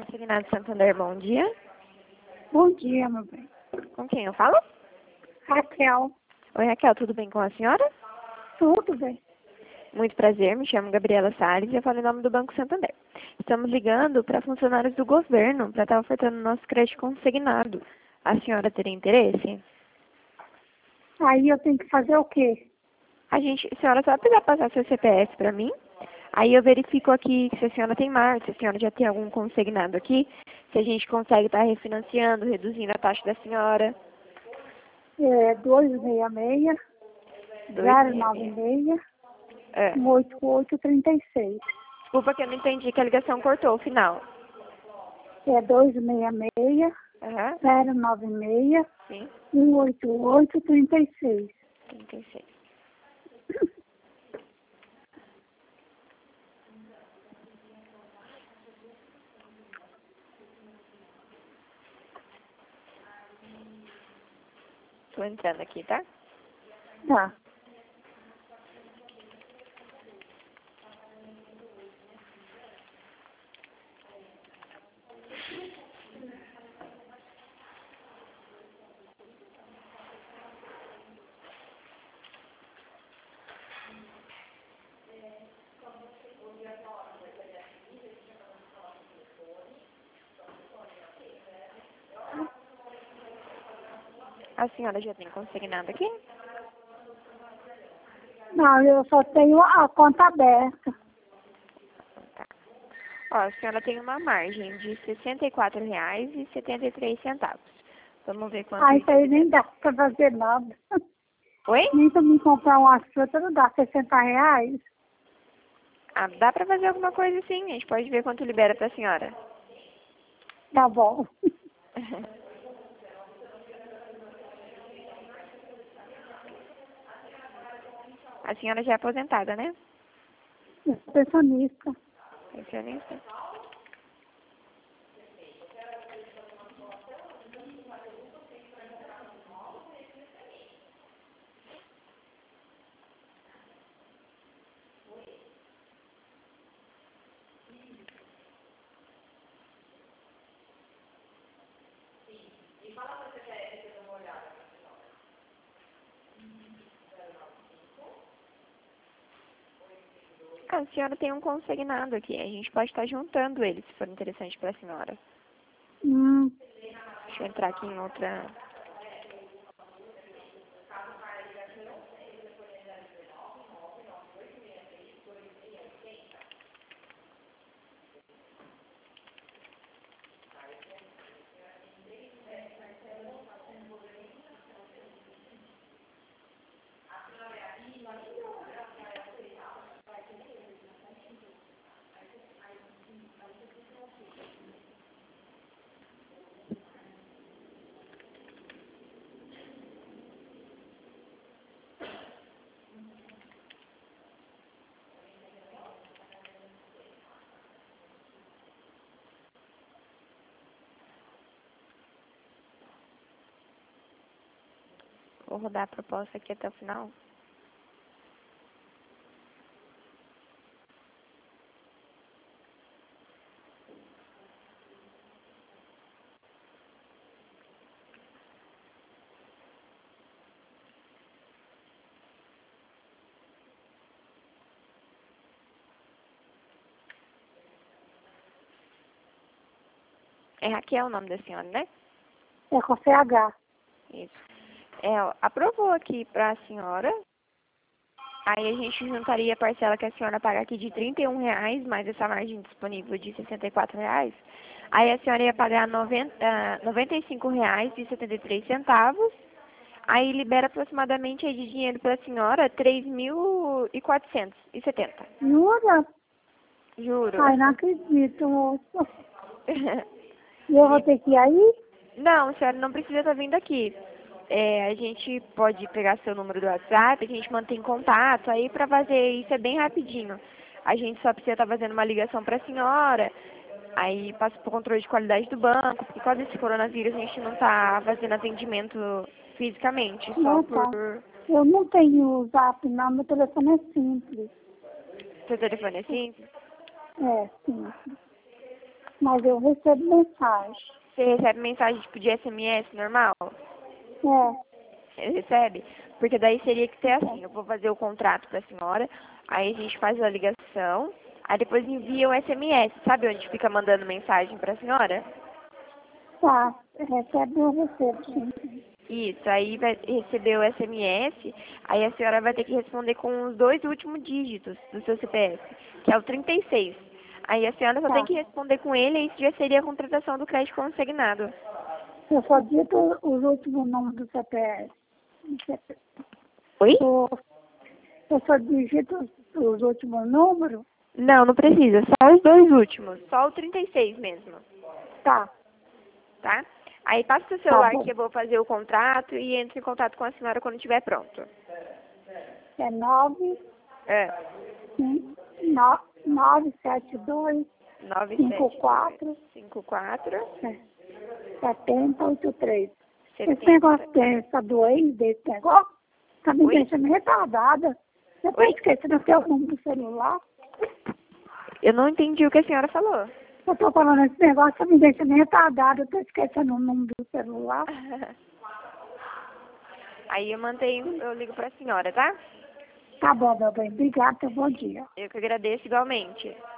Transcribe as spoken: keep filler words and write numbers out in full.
Consignado Santander, bom dia. Bom dia, meu bem. Com quem eu falo? Raquel. Oi, Raquel, tudo bem com a senhora? Tudo bem. Muito prazer, me chamo Gabriela Salles e eu falo em nome do Banco Santander. Estamos ligando para funcionários do governo para estar ofertando nosso crédito consignado. A senhora teria interesse? Aí eu tenho que fazer o quê? A gente, a senhora só precisa passar seu C P F para mim. Aí eu verifico aqui se a senhora tem marca, se a senhora já tem algum consignado aqui, se a gente consegue estar refinanciando, reduzindo a taxa da senhora. É dois seis seis, zero nove seis, É. oito oito três seis. Desculpa que eu não entendi que a ligação cortou o final. É dois seis seis, Aham. zero nove seis, Sim. oito oito três seis. trinta e seis. Tô entrando aqui, tá? Tá. A senhora já tem consignado aqui? Não, eu só tenho a conta aberta. Tá. Ó, a senhora tem uma margem de sessenta e quatro reais e setenta e três centavos. Vamos ver quanto Ah, isso isso aí nem dá pra fazer nada. Oi? Nem pra me comprar uma fruta não dá sessenta reais. Ah, dá pra fazer alguma coisa sim. A gente pode ver quanto libera pra senhora. Tá bom. A senhora já é aposentada, né? Eu sou pensionista. Pensionista. Ah, a senhora tem um consignado aqui. A gente pode estar juntando ele, se for interessante para a senhora. Hum, Deixa eu entrar aqui em outra... Vou rodar a proposta aqui até o final. É Raquel o nome da senhora, né? é com C H. Isso. É, ó, aprovou aqui para a senhora. Aí a gente juntaria a parcela que a senhora paga aqui de trinta e um reais, mais essa margem disponível de sessenta e quatro reais. Aí a senhora ia pagar noventa, noventa e cinco reais e setenta e três centavos. Aí libera aproximadamente aí de dinheiro para a senhora três mil e quatrocentos e setenta. Jura? Juro. Ai, não acredito, moça. E eu vou ter que ir aí? Não, a senhora não precisa estar vindo aqui. É, a gente pode pegar seu número do WhatsApp, a gente mantém contato aí para fazer isso é bem rapidinho. A gente só precisa estar fazendo uma ligação para a senhora, aí passa por controle de qualidade do banco, porque por causa desse coronavírus a gente não está fazendo atendimento fisicamente, só Não, por... tá. Eu não tenho zap, não. Meu telefone é simples. Seu telefone é simples? É, simples. Mas eu recebo mensagem. Você recebe mensagem tipo de S M S normal? É. Recebe? Porque daí seria que ser assim, eu vou fazer o contrato para a senhora, aí a gente faz a ligação, aí depois envia o S M S. Sabe onde fica mandando mensagem para a senhora? Tá. Recebe, eu recebo, sim. Isso, aí vai receber o S M S, aí a senhora vai ter que responder com os dois últimos dígitos do seu C P F, que é o trinta e seis. Aí a senhora só Tá. tem que responder com ele, e isso já seria a contratação do crédito consignado. Eu só dito os últimos nomes do C P F. Oi? Eu, eu só digito os, os últimos números? Não, não precisa, só os dois últimos, só o trinta e seis mesmo, Tá. tá? Aí passa o seu Tá celular bom. que eu vou fazer o contrato e entre em contato com a senhora quando estiver pronto. É nove, É, cinco, no, nove, sete, dois, nove cinco, sete quatro, cinco quatro é, setenta, oito, três. Esse setenta. negócio dessa doença, desse negócio, tá me Oi? deixando retardada. Eu tô Oi? esquecendo até o número do celular. Eu não entendi o que a senhora falou. Eu tô falando, esse negócio tá me deixando retardada. Eu tô esquecendo o número do celular. Aí eu mantenho, eu ligo pra senhora, tá? Tá bom, meu bem. Obrigada, bom dia. Eu que agradeço igualmente.